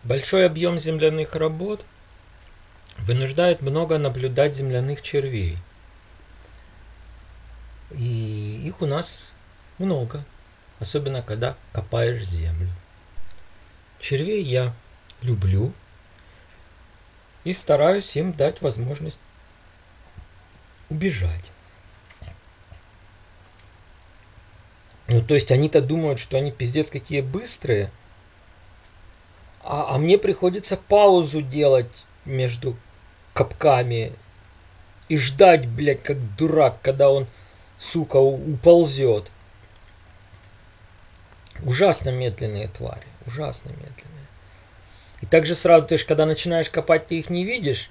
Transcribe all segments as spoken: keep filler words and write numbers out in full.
Большой объем земляных работ вынуждает много наблюдать земляных червей. И их у нас много, особенно когда копаешь землю. Червей я люблю и стараюсь им дать возможность убежать. Ну, то есть они-то думают, что они пиздец какие быстрые, а, а мне приходится паузу делать между копками и ждать, блядь, как дурак, когда он, сука, уползет. Ужасно медленные твари, ужасно медленные. И также сразу, ты же, когда начинаешь копать, ты их не видишь.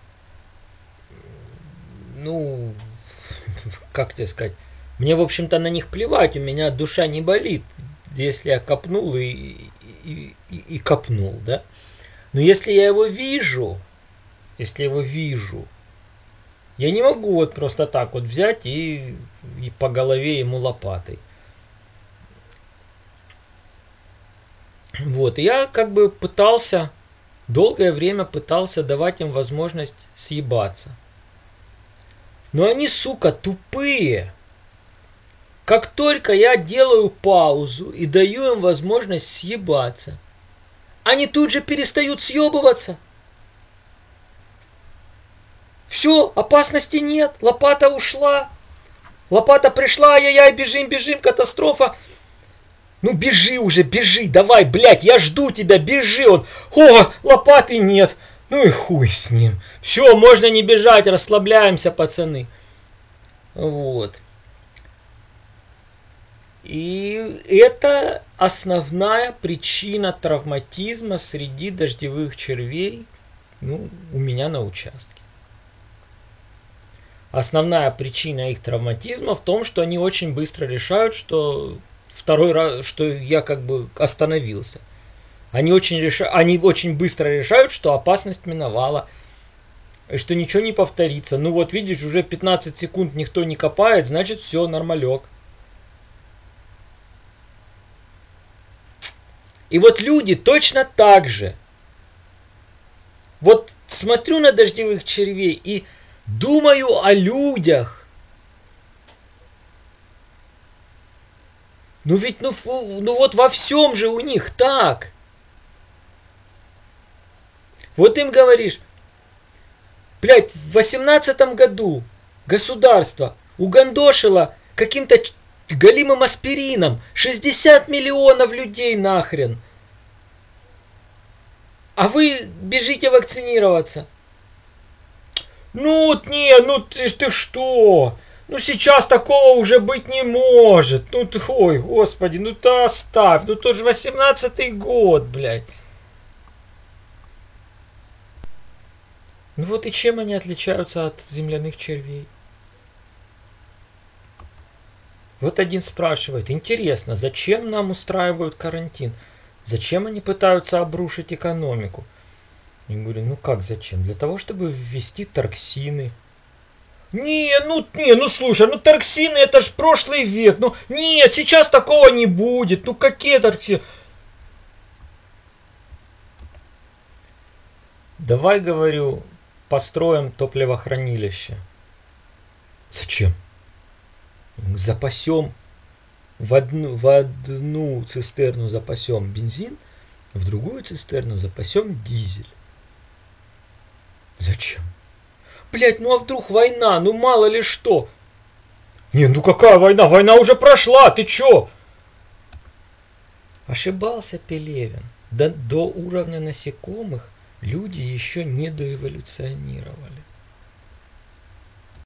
Ну, как тебе сказать, мне, в общем-то, на них плевать, у меня душа не болит, если я копнул и, и, и, и копнул, да. Но если я его вижу, если я его вижу, я не могу вот просто так вот взять и, и по голове ему лопатой. Вот, и я как бы пытался, долгое время пытался давать им возможность съебаться. Но они, сука, тупые. Как только я делаю паузу и даю им возможность съебаться, они тут же перестают съебываться. Все, опасности нет, лопата ушла. Лопата пришла, ай-яй-яй, бежим, бежим, катастрофа. Ну бежи уже, бежи, давай, блядь, я жду тебя, бежи. Он, о, лопаты нет. Ну и хуй с ним. Все, можно не бежать, расслабляемся, пацаны. Вот. И это основная причина травматизма среди дождевых червей, ну, у меня на участке. Основная причина их травматизма в том, что они очень быстро решают, что второй раз, что я как бы остановился. Они очень, реша... они очень быстро решают, что опасность миновала, и что ничего не повторится. Ну вот видишь, уже пятнадцать секунд никто не копает, значит все, нормалек. И вот люди точно так же. Вот смотрю на дождевых червей и думаю о людях. Ну ведь, ну, ну вот во всем же у них так. Вот им говоришь, блядь, в восемнадцатом году государство угандошило каким-то галимым аспирином шестьдесят миллионов людей нахрен. А вы бежите вакцинироваться. Ну, не, ну ты, ты что? Ну сейчас такого уже быть не может. Ну ты, ой, господи, ну ты оставь. Ну то же восемнадцатый год, блядь. Ну вот и чем они отличаются от земляных червей? Вот один спрашивает, интересно, зачем нам устраивают карантин? Зачем они пытаются обрушить экономику? Я говорю, ну как зачем? Для того, чтобы ввести торксины. Не, ну, не, ну слушай, ну торксины это ж прошлый век. Ну, нет, сейчас такого не будет. Ну какие торксины? Давай, говорю, построим топливохранилище. Зачем? Запасем в одну, в одну цистерну запасем бензин, в другую цистерну запасем дизель. Зачем? Блять, ну а вдруг война? Ну мало ли что. Не, ну какая война? Война уже прошла, ты чё? Ошибался Пелевин. До, до уровня насекомых люди еще не доэволюционировали.